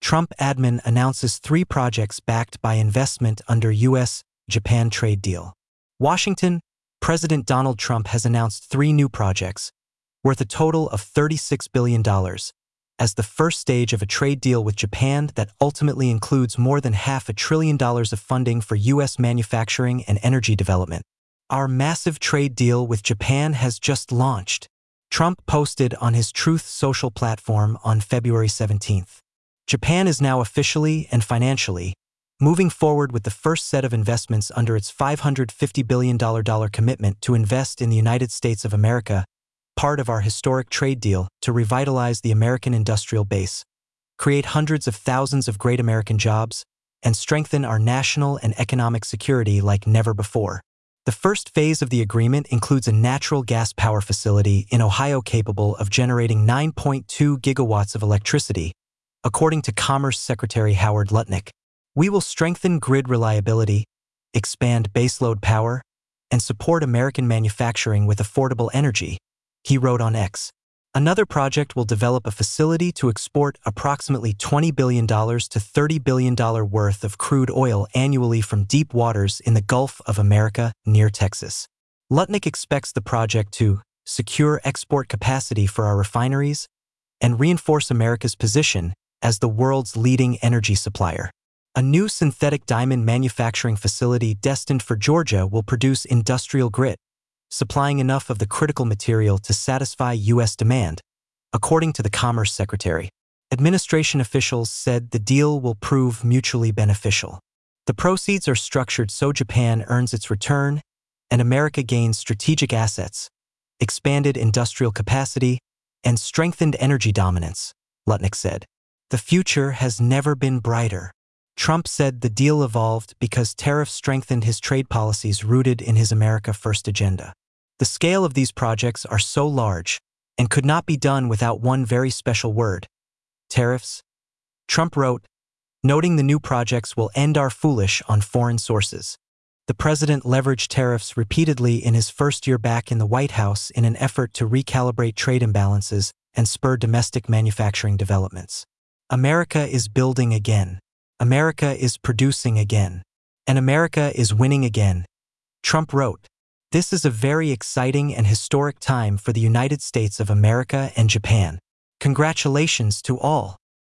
Trump admin announces 3 projects backed by investment under U.S.-Japan trade deal. Washington, President Donald Trump has announced 3 new projects, worth a total of $36 billion, as the first stage of a trade deal with Japan that ultimately includes more than $500 billion of funding for U.S. manufacturing and energy development. Our massive trade deal with Japan has just launched, Trump posted on his Truth Social platform on February 17th. Japan is now officially and financially moving forward with the first set of investments under its $550 billion commitment to invest in the United States of America, part of our historic trade deal to revitalize the American industrial base, create hundreds of thousands of great American jobs, and strengthen our national and economic security like never before. The first phase of the agreement includes a natural gas power facility in Ohio capable of generating 9.2 gigawatts of electricity, according to Commerce Secretary Howard Lutnick. We will strengthen grid reliability, expand baseload power, and support American manufacturing with affordable energy, he wrote on X. Another project will develop a facility to export approximately $20 billion to $30 billion worth of crude oil annually from deep waters in the Gulf of America near Texas. Lutnick expects the project to secure export capacity for our refineries and reinforce America's position as the world's leading energy supplier. A new synthetic diamond manufacturing facility destined for Georgia will produce industrial grit, supplying enough of the critical material to satisfy U.S. demand, according to the Commerce Secretary. Administration officials said the deal will prove mutually beneficial. The proceeds are structured so Japan earns its return and America gains strategic assets, expanded industrial capacity, and strengthened energy dominance, Lutnick said. The future has never been brighter. Trump said the deal evolved because tariffs strengthened his trade policies rooted in his America First agenda. The scale of these projects are so large and could not be done without one very special word: tariffs. Trump wrote, noting the new projects will end our foolish on foreign sources. The president leveraged tariffs repeatedly in his first year back in the White House in an effort to recalibrate trade imbalances and spur domestic manufacturing developments. America is building again. America is producing again. And America is winning again, Trump wrote. This is a very exciting and historic time for the United States of America and Japan. Congratulations to all.